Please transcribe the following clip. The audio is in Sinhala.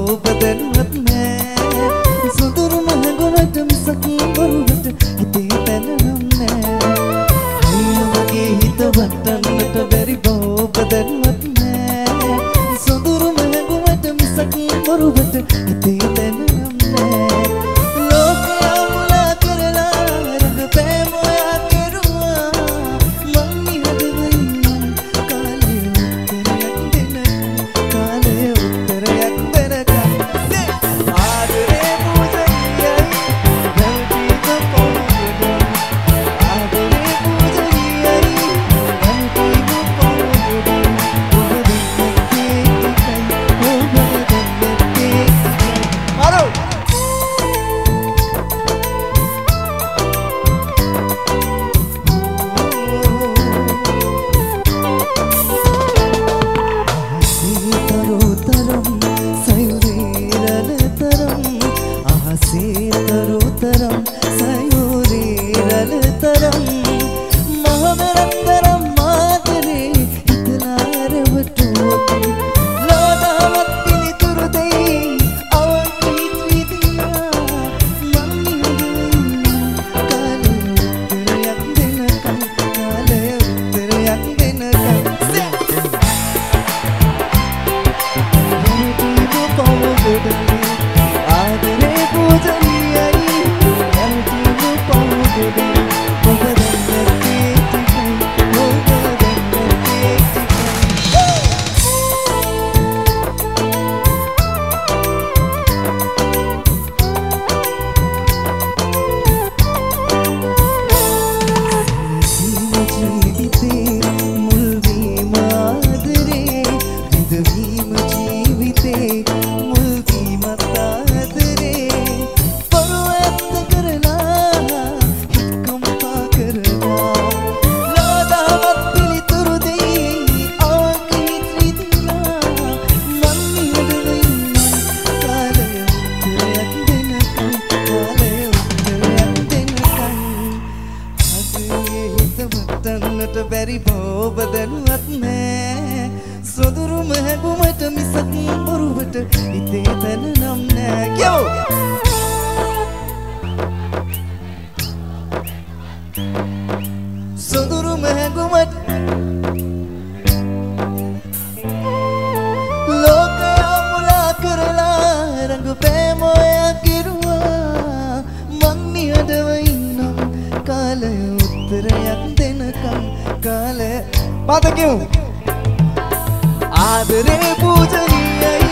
බදනුවත් නෑ සොඳුරු මහගොමට මිසක් බොරුවට හිතේ තැනනම් නෑ අයියා වගේ හිත වටන්නට බැරි බදනුවත් නෑ සොඳුරු මහගොමට මිසක් බොරුවට හිතේ තැනනම් නෑ ලෝකයා මුලා කරලා රඟපෑම ඔයා කෙරුවා මං නිහඬව ඉන්නම් කාලේ උත්තරයක් දෙනකම් ආදරේ පූජනීයයි ගල්පීක පොළොවට ආදරේ පූජනීයයි ගල්පීක පොළොවට ඔබ දෙන්නේ මාරෝ තරුතරම් සයුරේරලතරම් මහමරතරම් මාතරේ හිතනාරවටුවක ලෝදාවත් පිළිතුරු දෙයි අවකීත්‍රිදියා මං නිහඬවෙන්නම් කාලේ උත්තරයක් දෙනකම් ආදරේ පූජනීයයි ගල්පීක පොළොවට ඔබ දෙන්නේ ජීවිතේ මුල් වීම ආදරේ විඳවීම ජීවිතේ මුල් වීම ආදරේ පොරු ඇත්ත කරලා හික්කම්පා කරලා ලෝදාවත් පිළිතුරු දෙයි අවකීත්‍රිදියා මං නිහඬව ඉන්නම් කාලේ උත්තරයක් දෙනකම් හිතවටන්නට බැරි බදනුවත් නෑ සොඳුරු මහගොමට මිසක් බොරුවට හිතේ තැනනම් නෑ යෝ සොඳුරු මහගොමට ලෝකයා මුලා කරලා රඟපෑම ඔයා කෙරුවා මං නිහඬව ඉන්නම් කාලය උත්තරයක් දෙනකම් කාලය පාතකිමු ආදරේ පූජනීයයි